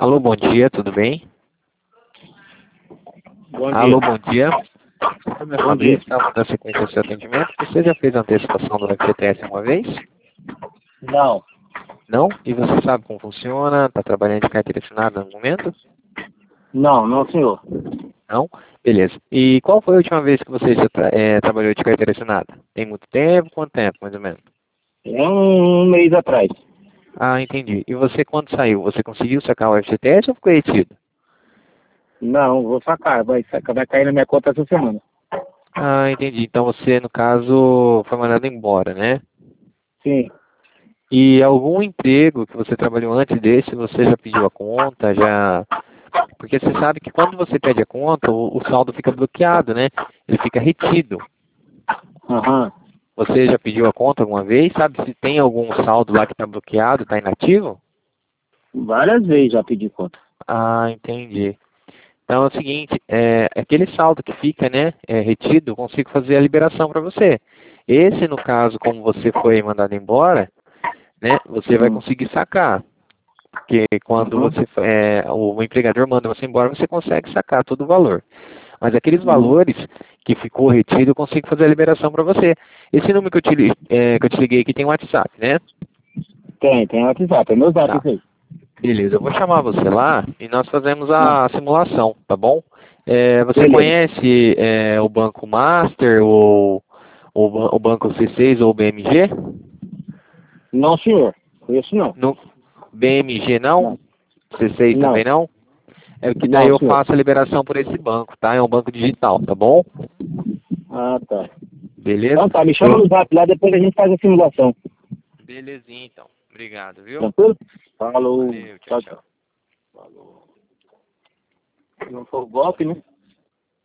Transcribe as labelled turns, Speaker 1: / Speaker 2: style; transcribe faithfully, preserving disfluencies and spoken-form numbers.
Speaker 1: Alô, bom dia, tudo bem?
Speaker 2: Bom
Speaker 1: Alô,
Speaker 2: dia.
Speaker 1: bom dia. Meu nome é
Speaker 2: Bom dia.
Speaker 1: Fabrício, estamos na sequência do seu atendimento. Você já fez a antecipação do F G T S uma vez?
Speaker 2: Não,
Speaker 1: Não? E você sabe como funciona? Está trabalhando de carteira assinada no momento?
Speaker 2: não, não, senhor.
Speaker 1: Não? Beleza. E qual foi a última vez que você já tra é, trabalhou de carteira assinada? Tem muito tempo? Quanto tempo, mais ou menos?
Speaker 2: É um mês atrás.
Speaker 1: Ah, entendi. E você, quando saiu, você conseguiu sacar o F G T S ou ficou retido?
Speaker 2: Não, vou sacar. Vai, sacar, vai cair na minha conta essa semana.
Speaker 1: Ah, entendi. Então você, no caso, foi mandado embora, né?
Speaker 2: Sim.
Speaker 1: E algum emprego que você trabalhou antes desse, você já pediu a conta, já... Porque você sabe que quando você pede a conta, o, o saldo fica bloqueado, né? Ele fica retido.
Speaker 2: Aham.
Speaker 1: Você já pediu a conta alguma vez? Sabe se tem algum saldo lá que está bloqueado, está inativo?
Speaker 2: Várias vezes já pedi conta.
Speaker 1: Ah, entendi. Então é o seguinte, é, aquele saldo que fica, né, é, retido, eu consigo fazer a liberação para você. Esse, no caso, como você foi mandado embora, né, você vai
Speaker 2: Hum.
Speaker 1: conseguir sacar. Porque quando
Speaker 2: Uhum.
Speaker 1: você, é, o empregador manda você embora, você consegue sacar todo o valor. Mas aqueles
Speaker 2: Uhum.
Speaker 1: valores que ficou retido, eu consigo fazer a liberação para você. Esse número que eu, te, li- é, que eu te liguei aqui tem WhatsApp, né?
Speaker 2: Tem, tem WhatsApp. É meu zap
Speaker 1: Tá.
Speaker 2: isso aí.
Speaker 1: Beleza, eu vou chamar você lá e nós fazemos
Speaker 2: Ah,
Speaker 1: a simulação, tá bom? É, você
Speaker 2: beleza.
Speaker 1: conhece é, o Banco Master ou o, ban- o Banco C seis ou o B M G?
Speaker 2: Não, senhor. Conheço não.
Speaker 1: No B M G não?
Speaker 2: Não.
Speaker 1: C seis também
Speaker 2: Não.
Speaker 1: não? É que daí
Speaker 2: Não,
Speaker 1: eu
Speaker 2: senhor.
Speaker 1: faço a liberação por esse banco, tá? É um banco digital, tá bom?
Speaker 2: Ah, tá.
Speaker 1: Beleza?
Speaker 2: Então tá, me chama
Speaker 1: Eu...
Speaker 2: no zap lá, depois a gente faz a simulação.
Speaker 1: Belezinha então. Obrigado, viu?
Speaker 2: Tranquilo? Falou.
Speaker 1: Valeu, tchau,
Speaker 2: Tchau,
Speaker 1: tchau.
Speaker 2: tchau. Falou. Não foi o golpe, né?